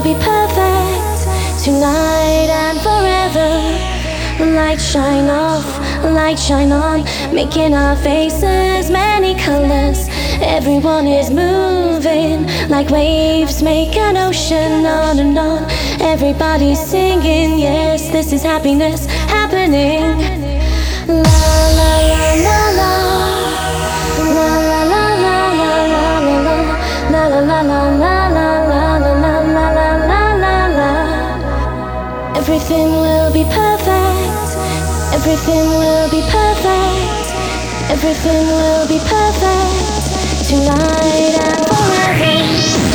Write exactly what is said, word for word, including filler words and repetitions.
be perfect tonight and forever. Light shine off, light shine on, making our faces many colors. Everyone is moving like waves make an ocean, on and on. Everybody's singing, yes, this is happiness happening. La la la la la, la la la la la la la, la la la la la la la la la la la la. Everything will be perfect. Everything will be perfect. Everything will be perfect tonight and forever.